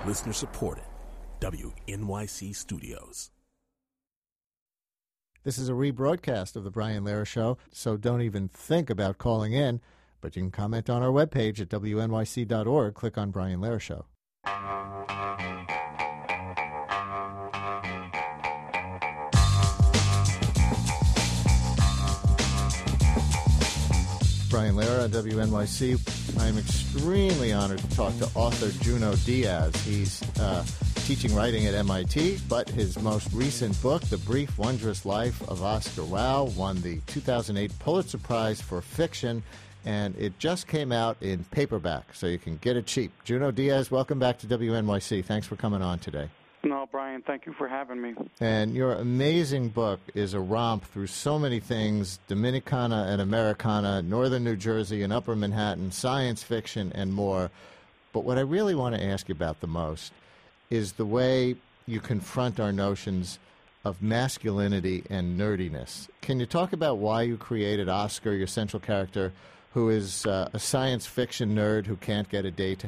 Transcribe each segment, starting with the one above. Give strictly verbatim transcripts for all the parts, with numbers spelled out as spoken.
Listener supported. W N Y C Studios. This is a rebroadcast of the Brian Lehrer Show, so don't even think about calling in, but you can comment on our webpage at W N Y C dot org. Click on Brian Lehrer Show. Brian Lehrer on W N Y C. I'm extremely honored to talk to author Junot Diaz. He's uh, teaching writing at M I T, but his most recent book, The Brief Wondrous Life of Oscar Wilde, won the two thousand eight Pulitzer Prize for Fiction, and it just came out in paperback, so you can get it cheap. Junot Diaz, welcome back to W N Y C. Thanks for coming on today. No, Brian, thank you for having me. And your amazing book is a romp through so many things, Dominicana and Americana, Northern New Jersey and Upper Manhattan, science fiction, and more. But what I really want to ask you about the most is the way you confront our notions of masculinity and nerdiness. Can you talk about why you created Oscar, your central character, who is uh, a science fiction nerd who can't get a date?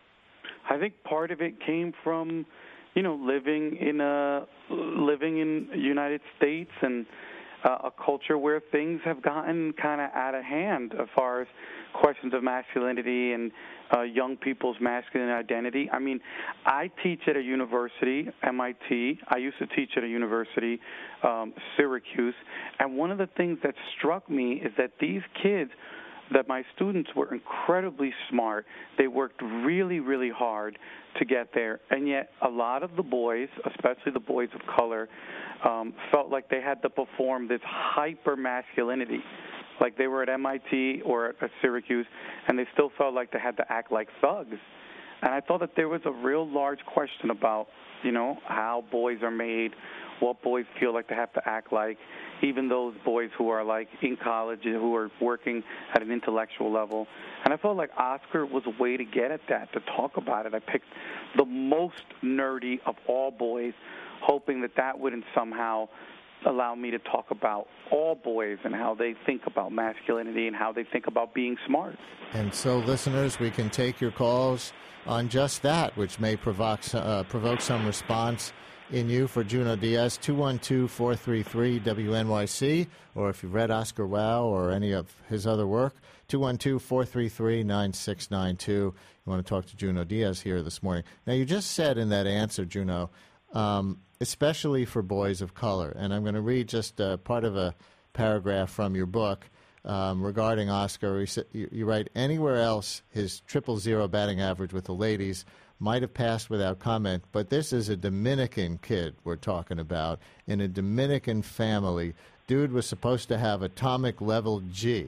I think part of it came from, you know, living in a living in the United States and uh, a culture where things have gotten kind of out of hand as far as questions of masculinity and uh, young people's masculine identity. I mean, I teach at a university, M I T. I used to teach at a university, um, Syracuse, and one of the things that struck me is that these kids, that my students were incredibly smart. They worked really, really hard to get there. And yet a lot of the boys, especially the boys of color, um, felt like they had to perform this hyper-masculinity. Like they were at M I T or at Syracuse, and they still felt like they had to act like thugs. And I thought that there was a real large question about, you know, how boys are made, what boys feel like they have to act like, even those boys who are like in college and who are working at an intellectual level. And I felt like Oscar was a way to get at that, to talk about it. I picked the most nerdy of all boys, hoping that that wouldn't somehow allow me to talk about all boys and how they think about masculinity and how they think about being smart. And so, listeners, we can take your calls on just that, which may provoke, uh, provoke some response in you for Junot Diaz, two one two, four three three, W N Y C, or if you've read Oscar Wilde or any of his other work, two one two, four three three, nine six nine two. You want to talk to Junot Diaz here this morning. Now, you just said in that answer, Junot, um, especially for boys of color, and I'm going to read just uh, part of a paragraph from your book um, regarding Oscar. You, you, you write, anywhere else, his triple zero batting average with the ladies might have passed without comment, but this is a Dominican kid we're talking about in a Dominican family. Dude was supposed to have atomic level G.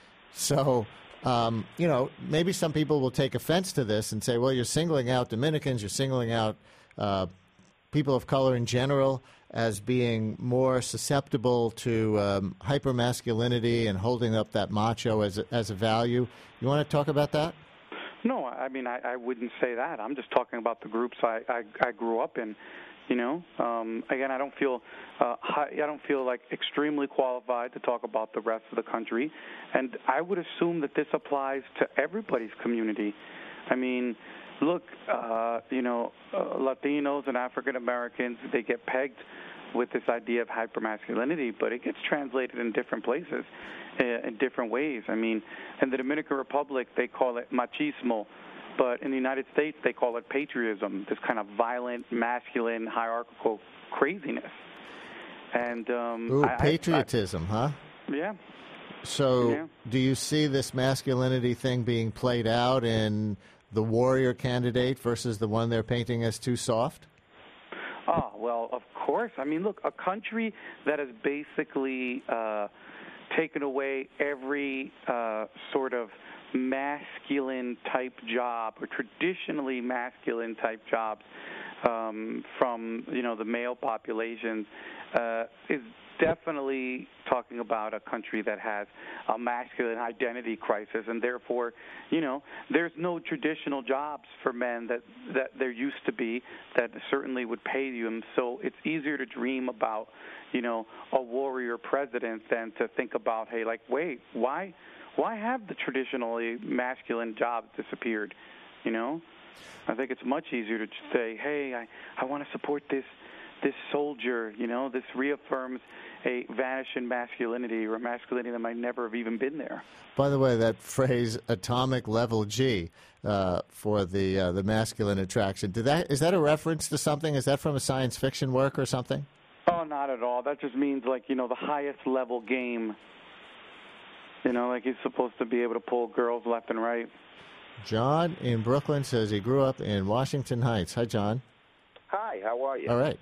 So, um, you know, maybe some people will take offense to this and say, well, you're singling out Dominicans, you're singling out uh, people of color in general as being more susceptible to um, hypermasculinity and holding up that macho as a, as a value. You want to talk about that? No, I mean, I, I wouldn't say that. I'm just talking about the groups I, I, I grew up in. You know, um, again, I don't feel uh, high, I don't feel like extremely qualified to talk about the rest of the country, and I would assume that this applies to everybody's community. I mean, look, uh, you know, uh, Latinos and African Americans, they get pegged with this idea of hypermasculinity, but it gets translated in different places, uh, in different ways. I mean, in the Dominican Republic, they call it machismo, but in the United States, they call it patriotism, this kind of violent, masculine, hierarchical craziness. And um, Ooh, I, patriotism, I, I, huh? Yeah. So yeah. do you see this masculinity thing being played out in the warrior candidate versus the one they're painting as too soft? Oh, well, of course. I mean, look, a country that has basically uh, taken away every uh, sort of masculine type job or traditionally masculine type jobs um, from, you know, the male populations uh, is definitely talking about a country that has a masculine identity crisis, and therefore, you know, there's no traditional jobs for men that, that there used to be that certainly would pay you. So it's easier to dream about, you know, a warrior president than to think about, hey, like, wait, why, why have the traditionally masculine jobs disappeared? you know? I think it's much easier to say, hey, I, I want to support this this soldier, you know, this reaffirms a vanishing masculinity or masculinity that might never have even been there. By the way, that phrase "atomic level G" uh, for the uh, the masculine attraction, did that is that a reference to something? Is that from a science fiction work or something? Oh, not at all. That just means, like, you know, the highest level game. You know, like he's supposed to be able to pull girls left and right. John in Brooklyn says he grew up in Washington Heights. Hi, John. Hi, how are you? All right.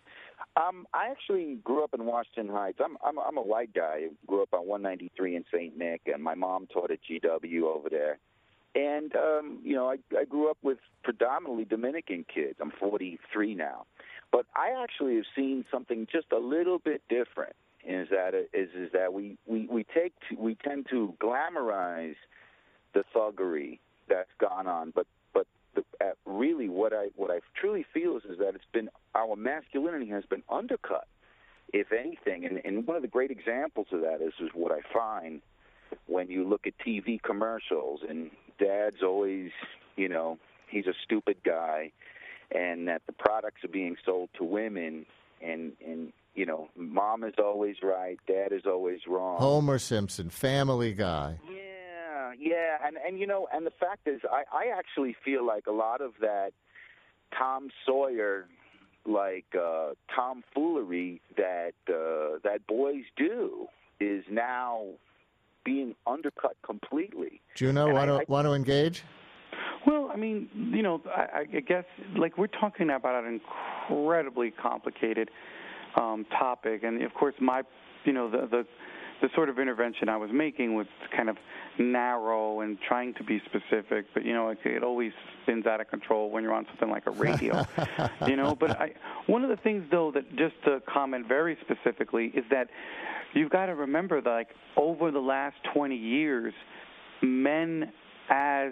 Um, I actually grew up in Washington Heights. I'm I'm, I'm a white guy. I grew up on one ninety-three in Saint Nick, and my mom taught at G W over there. And um, you know, I, I grew up with predominantly Dominican kids. I'm forty-three now, but I actually have seen something just a little bit different. Is that is is that we we we take to, we tend to glamorize the thuggery that's gone on, but but the, uh, really what I what I truly feel is, is that it's been our masculinity has been undercut, if anything, and, and one of the great examples of that is is what I find when you look at T V commercials and dad's always, you know, he's a stupid guy, and that the products are being sold to women, and and you know, mom is always right, dad is always wrong. Homer Simpson, Family Guy. Yeah, yeah, and and you know, and the fact is, I I actually feel like a lot of that Tom Sawyer, like uh, tomfoolery that uh, that boys do, is now being undercut completely. Juno, want to want to engage? Well, I mean, you know, I, I guess like we're talking about an incredibly complicated um, topic, and of course, my, you know, the, the the sort of intervention I was making was kind of narrow and trying to be specific, but you know, it, it always spins out of control when you're on something like a radio, you know. But I, one of the things, though, that just to comment very specifically is that you've got to remember that, like, over the last twenty years, men as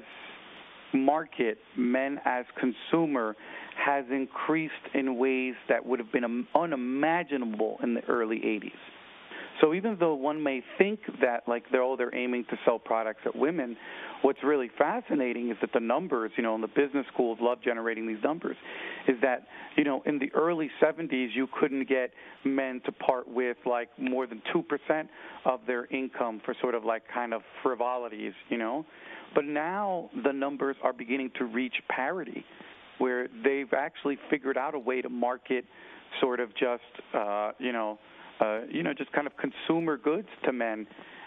market, men as consumer, has increased in ways that would have been unimaginable in the early eighties. So even though one may think that, like, they're, oh, they're aiming to sell products at women, what's really fascinating is that the numbers, you know, and the business schools love generating these numbers, is that, you know, in the early seventies, you couldn't get men to part with, like, more than two percent of their income for sort of, like, kind of frivolities, you know. But now the numbers are beginning to reach parity, where they've actually figured out a way to market sort of just, uh, you know, Uh, you know, just kind of consumer goods to men.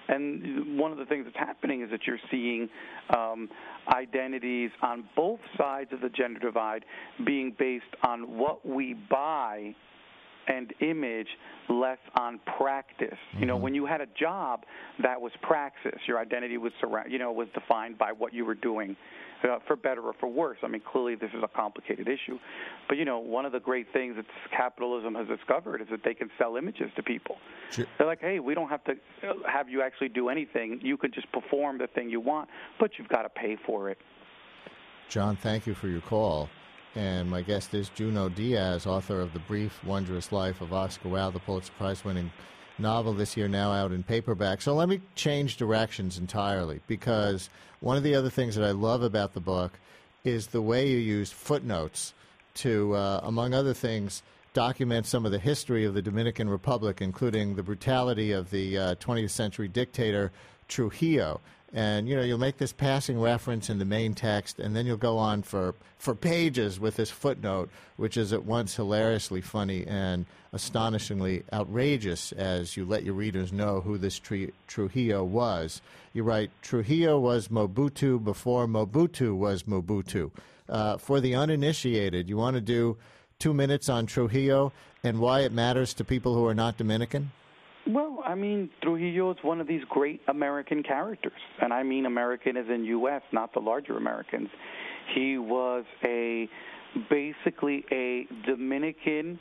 And one of the things that's happening is that you're seeing um, identities on both sides of the gender divide being based on what we buy and image, less on practice. Mm-hmm. You know, when you had a job, that was praxis. Your identity was, surround, you know, was defined by what you were doing, uh, for better or for worse. I mean, clearly this is a complicated issue. But, you know, one of the great things that capitalism has discovered is that they can sell images to people. Sure. They're like, hey, we don't have to have you actually do anything. You can just perform the thing you want, but you've got to pay for it. John, thank you for your call. And my guest is Junot Diaz, author of The Brief Wondrous Life of Oscar Wilde, the Pulitzer Prize-winning novel this year, now out in paperback. So let me change directions entirely, because one of the other things that I love about the book is the way you use footnotes to, uh, among other things, document some of the history of the Dominican Republic, including the brutality of the uh, twentieth century dictator Trujillo. And, you know, you'll make this passing reference in the main text, and then you'll go on for, for pages with this footnote, which is at once hilariously funny and astonishingly outrageous as you let your readers know who this tri- Trujillo was. You write, Trujillo was Mobutu before Mobutu was Mobutu. Uh, for the uninitiated, you want to do two minutes on Trujillo and why it matters to people who are not Dominican? Well, I mean, Trujillo is one of these great American characters, and I mean American as in U S, not the larger Americans. He was a basically a Dominican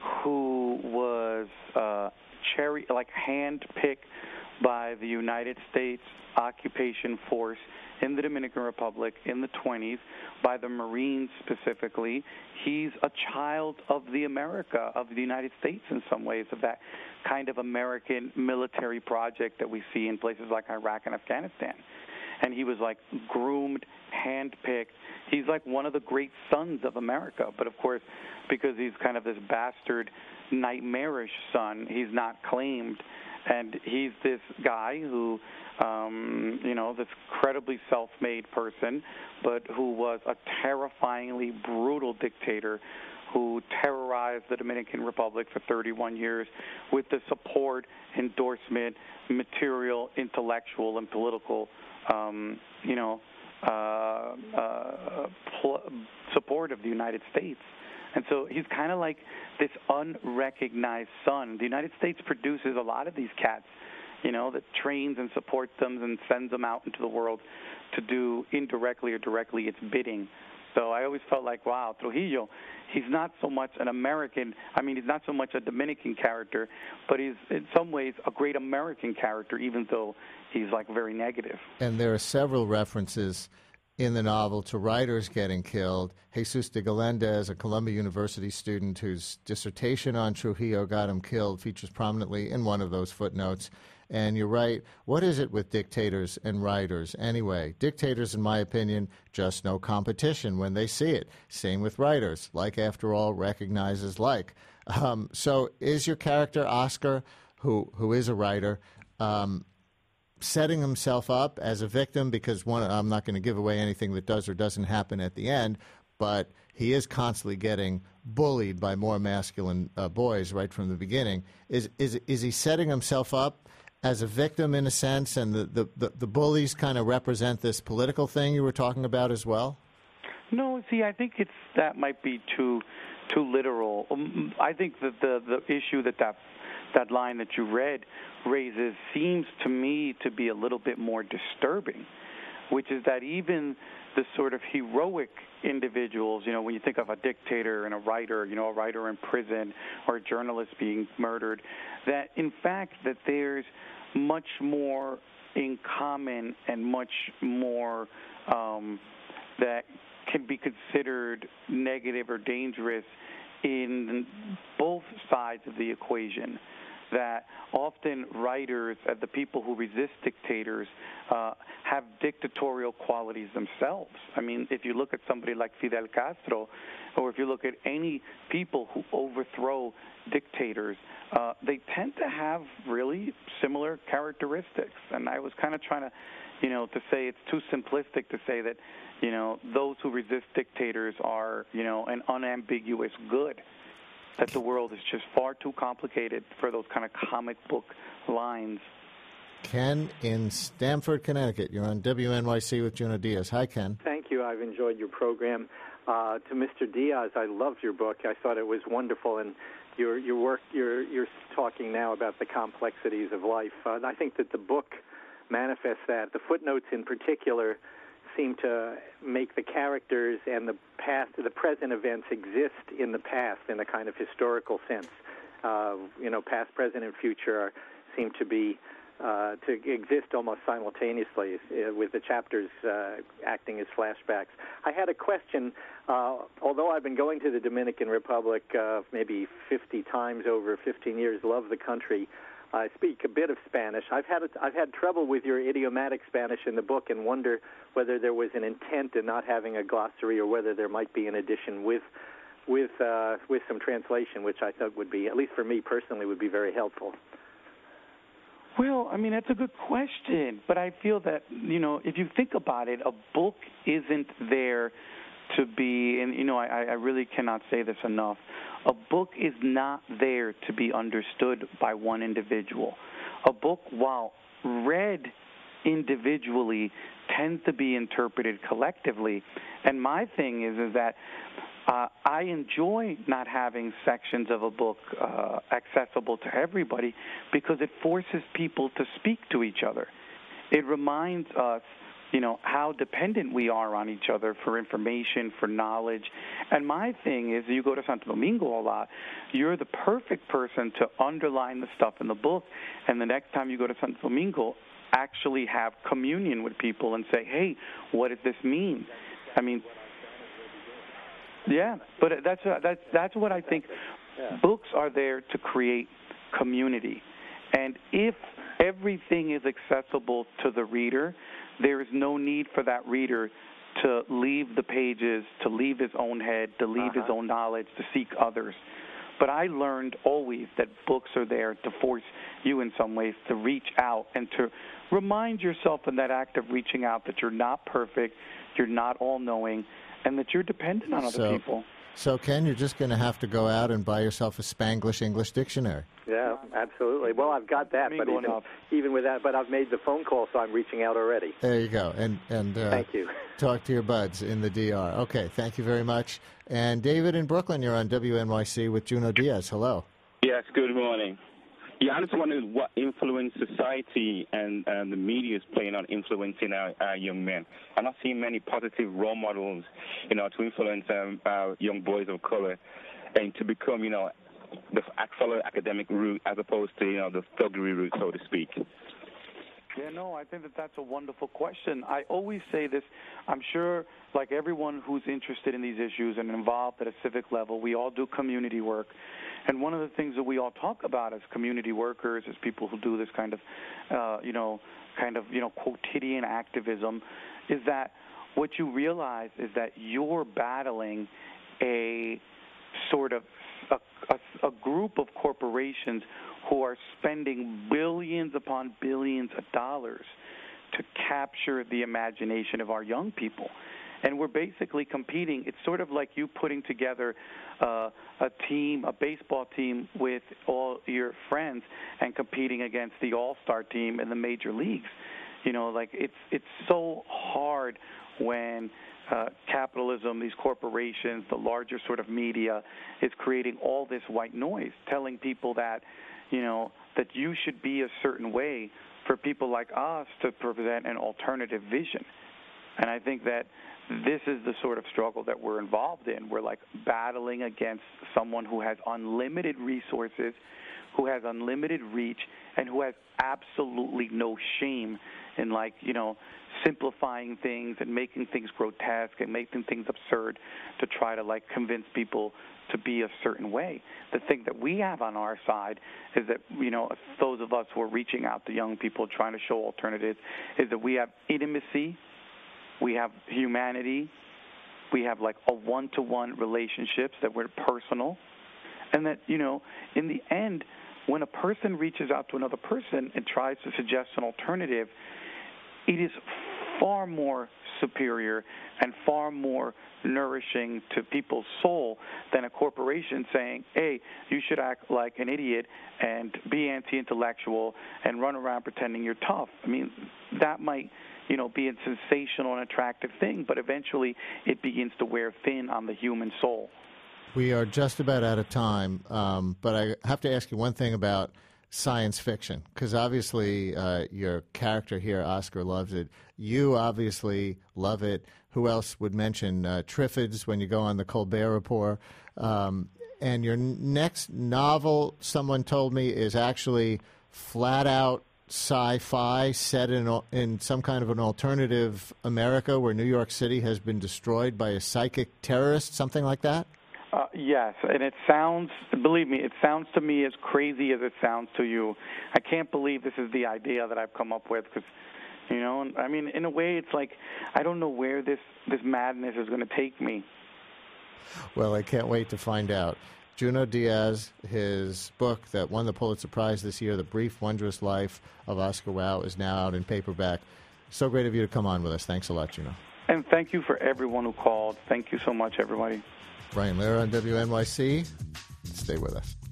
who was uh, cherry like handpicked by the United States occupation force in the Dominican Republic in the twenties, by the Marines specifically. He's a child of the America, of the United States in some ways, of that kind of American military project that we see in places like Iraq and Afghanistan. and he was like groomed, handpicked. He's like one of the great sons of America, but of course, because he's kind of this bastard, nightmarish son, he's not claimed, and he's this guy who, um, you know, this incredibly self-made person, but who was a terrifyingly brutal dictator who terrorized the Dominican Republic for thirty-one years with the support, endorsement, material, intellectual, and political, um, you know, uh, uh, pl- support of the United States. And so he's kind of like this unrecognized son. The United States produces a lot of these cats, you know, that trains and supports them and sends them out into the world to do indirectly or directly its bidding. So I always felt like, wow, Trujillo, he's not so much an American, I mean, he's not so much a Dominican character, but he's in some ways a great American character, even though he's like very negative. And there are several references in the novel to writers getting killed. Jesus de Galindez, a Columbia University student whose dissertation on Trujillo got him killed, features prominently in one of those footnotes. And you're right. What is it with dictators and writers? Anyway, dictators, in my opinion, just no competition when they see it. Same with writers. Like, after all, recognizes like. Um, so is your character, Oscar, who who is a writer, um, setting himself up as a victim? Because one, I'm not going to give away anything that does or doesn't happen at the end, but he is constantly getting bullied by more masculine uh, boys right from the beginning. Is is is he setting himself up as a victim in a sense, and the, the, the, the bullies kind of represent this political thing you were talking about as well? No, see, I think it's that might be too too literal. Um, I think that the, the issue that, that that line that you read raises seems to me to be a little bit more disturbing, which is that even the sort of heroic individuals, you know, when you think of a dictator and a writer, you know, a writer in prison or a journalist being murdered, that in fact that there's much more in common and much more um, that can be considered negative or dangerous in both sides of the equation. That often writers, uh, the people who resist dictators, uh, have dictatorial qualities themselves. I mean, if you look at somebody like Fidel Castro, or if you look at any people who overthrow dictators, uh, they tend to have really similar characteristics. And I was kind of trying to, you know, to say it's too simplistic to say that, you know, those who resist dictators are, you know, an unambiguous good. That the world is just far too complicated for those kind of comic book lines. Ken in Stamford, Connecticut. You're on W N Y C with Junot Diaz. Hi, Ken. Thank you. I've enjoyed your program. Uh, to Mister Diaz, I loved your book. I thought it was wonderful, and your your work. You're you're talking now about the complexities of life. Uh, and I think that the book manifests that. The footnotes, in particular, seem to make the characters and the past, the present events exist in the past in a kind of historical sense. Uh, you know, past, present, and future are, seem to be uh, to exist almost simultaneously, uh, with the chapters uh, acting as flashbacks. I had a question. Uh, although I've been going to the Dominican Republic uh, maybe fifty times over fifteen years, love the country. I speak a bit of Spanish. I've had a, I've had trouble with your idiomatic Spanish in the book, and wonder whether there was an intent in not having a glossary, or whether there might be an addition with with uh, with some translation, which I thought would be, at least for me personally, would be very helpful. Well, I mean, that's a good question, but I feel that, you know, if you think about it, a book isn't there to be, and, you know, I, I really cannot say this enough, a book is not there to be understood by one individual. A book, while read individually, tends to be interpreted collectively. And my thing is, is that uh, I enjoy not having sections of a book uh, accessible to everybody, because it forces people to speak to each other. It reminds us, you know, how dependent we are on each other for information, for knowledge. And my thing is, you go to Santo Domingo a lot, you're the perfect person to underline the stuff in the book, and the next time you go to Santo Domingo, actually have communion with people and say, hey, what does this mean? I mean, yeah, but that's that's that's what I think. Yeah. Books are there to create community. And if everything is accessible to the reader, there is no need for that reader to leave the pages, to leave his own head, to leave uh-huh. his own knowledge, to seek others. But I learned always that books are there to force you in some ways to reach out and to remind yourself in that act of reaching out that you're not perfect, you're not all-knowing, and that you're dependent on other so, people. So, Ken, you're just going to have to go out and buy yourself a Spanglish English dictionary. Yeah, absolutely. Well, I've got that, but even, even with that, but I've made the phone call, so I'm reaching out already. There you go. And and uh, thank you. Talk to your buds in the D R. Okay, thank you very much. And David in Brooklyn, you're on W N Y C with Junot Diaz. Hello. Yes, good morning. Yeah, I just wondered what influence society and, and the media is playing on influencing our, our young men. I'm not seeing many positive role models, you know, to influence um, our young boys of color and to become, you know, the follow academic route as opposed to, you know, the thuggery route, so to speak. Yeah, no, I think that that's a wonderful question. I always say this. I'm sure, like everyone who's interested in these issues and involved at a civic level, we all do community work. And one of the things that we all talk about as community workers, as people who do this kind of, uh, you know, kind of, you know, quotidian activism, is that what you realize is that you're battling a sort of a, a, a group of corporations who are spending billions upon billions of dollars to capture the imagination of our young people. And we're basically competing. It's sort of like you putting together uh, a team, a baseball team with all your friends and competing against the all-star team in the major leagues. You know, like it's it's so hard when uh, capitalism, these corporations, the larger sort of media is creating all this white noise, telling people that, you know, that you should be a certain way for people like us to present an alternative vision. And I think that this is the sort of struggle that we're involved in. We're like battling against someone who has unlimited resources, who has unlimited reach, and who has absolutely no shame in, like, you know, simplifying things and making things grotesque and making things absurd to try to, like, convince people to be a certain way. The thing that we have on our side is that, you know, those of us who are reaching out to young people trying to show alternatives, is that we have intimacy, we have humanity, we have, like, a one-to-one relationships that we're personal, and that, you know, in the end, when a person reaches out to another person and tries to suggest an alternative, it is far more superior and far more nourishing to people's soul than a corporation saying, hey, you should act like an idiot and be anti-intellectual and run around pretending you're tough. I mean, that might, you know, be a sensational and attractive thing, but eventually it begins to wear thin on the human soul. We are just about out of time, um, but I have to ask you one thing about science fiction, because obviously uh, your character here, Oscar, loves it. You obviously love it. Who else would mention uh, Triffids when you go on the Colbert Report? Um, and your next novel, someone told me, is actually flat-out sci-fi set in in some kind of an alternative America where New York City has been destroyed by a psychic terrorist, something like that? Uh, yes, and it sounds, believe me, it sounds to me as crazy as it sounds to you. I can't believe this is the idea that I've come up with because, you know, I mean, in a way, it's like I don't know where this, this madness is going to take me. Well, I can't wait to find out. Junot Diaz, his book that won the Pulitzer Prize this year, The Brief, Wondrous Life of Oscar Wilde, is now out in paperback. So great of you to come on with us. Thanks a lot, Junot. And thank you for everyone who called. Thank you so much, everybody. Brian Lehrer on W N Y C. Stay with us.